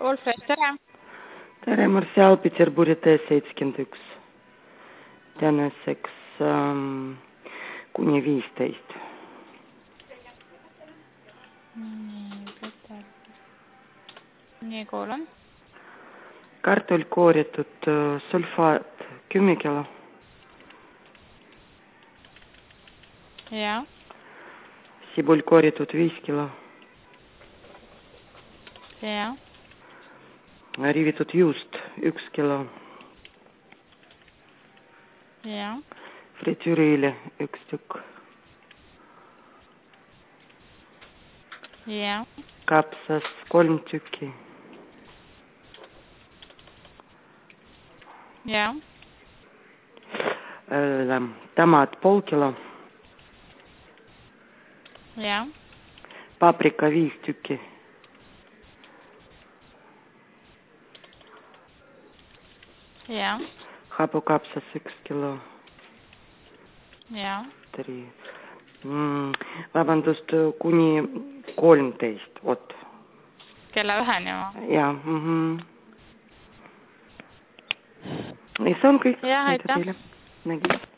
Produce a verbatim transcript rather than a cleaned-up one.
Wolfresh, tere! Tere, Marcial, Peterburi T seitsekümmend üks. Tänaseks ähm, kuni viisteist. Nii, Peter. Nii, kuulan. Kartul kooritud äh, sulfaat kümme kilo. Ja. Sibul kooritud viis kilo. Ja. Riivitud juust üks kilo. Ja. Fritüüriõli üks tükk. Ja. Kapsas kolm tükki. Ja. Äh, tomaat pool kilo. Ja. Paprika viis tükki. Ja. Hapukapsas üks kilo. Ja. Teri. Mm, vabandust, kuni kolmteist, vot. Kella üheni ma? Jaa, mhm. Ja see on kõik. Jah, aitäh. Nägi.